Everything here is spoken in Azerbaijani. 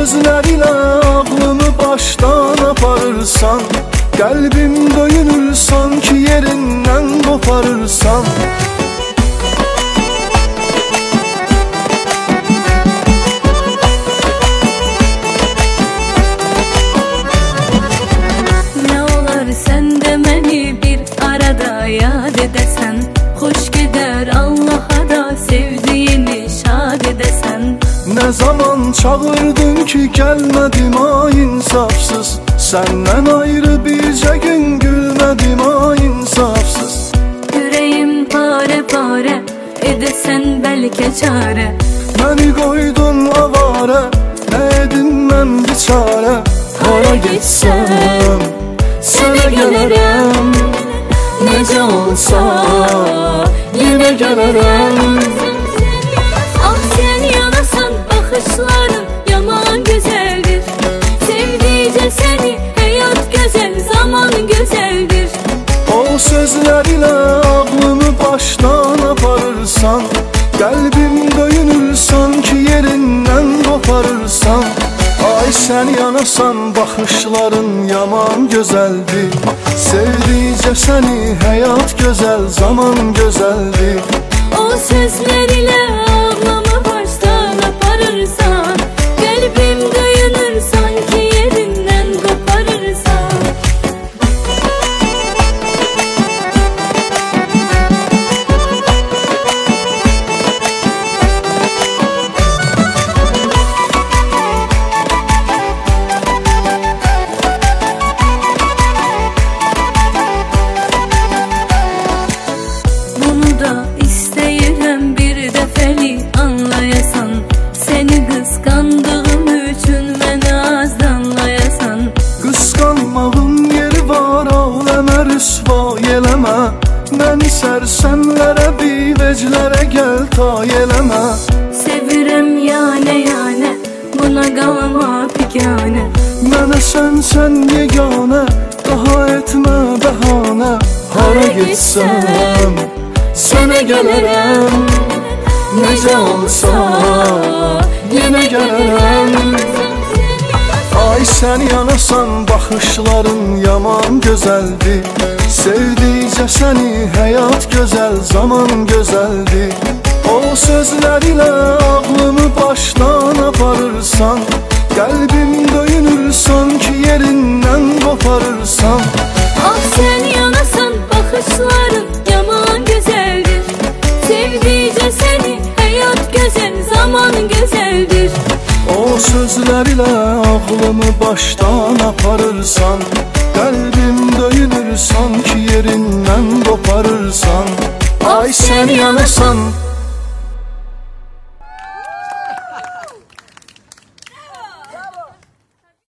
sözlərlə ağlımı başdan aparırsan, qəlbim döyünür sanki yerindən qoparırsan. Nə olar sən də məni bir arada yad edəsən, xoş gedər Allaha da sevdiyini şad edəsən. Nə zaman çağırdın ki gəlmədim ay insafsız, səndən ayrı bircə gün gülmədim ay insafsız. Ürəyim pare pare edəsən bəlkə çarə, məni qoydun avara, nə edim mən biçarə. Hara getsəm sənə gələrəm, necə olsa yenə gələrəm. Ah sən yanasan baxışların yaman gözəldir, sevdikcə səni həyat gözəl, zaman gözəldir. O sözlərlə ağlımı başdan aparırsan, qəlbim döyünür sanki yerindən qoparırsan. Ay sən yanasan baxışların yaman gözəldir, sevdikcə səni həyat gözəl, zaman gözəldir. O sözlərlə ağlamı başdan aparırsan, qəlbim döyünür sanki yerindən qoparırsan. Bunu da istəyirəm bir dəfəli anlayasan, səni qısqandığım üçün məni azdanlayasan. Qısqanmağın yeri var, aləmə rüsva eləmə, məni sərsəmlərə biveclərə gəl tay eləmə. Sevirəm yanə yanə, buna qalma piganə, Mənə sən yeganə, daha etmə bəhanə. Hara getsəm sənə gələrəm, necə olsa yenə gələrəm. Ay sən yanasan baxışların yaman gözəldir, sevdikcə səni həyat gözəl, zaman gözəldir. O sözlərlə ağlımı başdan aparırsan, qəlbim döyünür sanki yerindən qoparırsan. ah sən yanasan baxışların yaman gözəldir, sevdikcə səni həyat gözəl, zaman gözəldir. O sözlərlə ağlımı başdan aparırsan, qəlbim döyünür sanki yerindən qoparırsan. Ay sən yanasan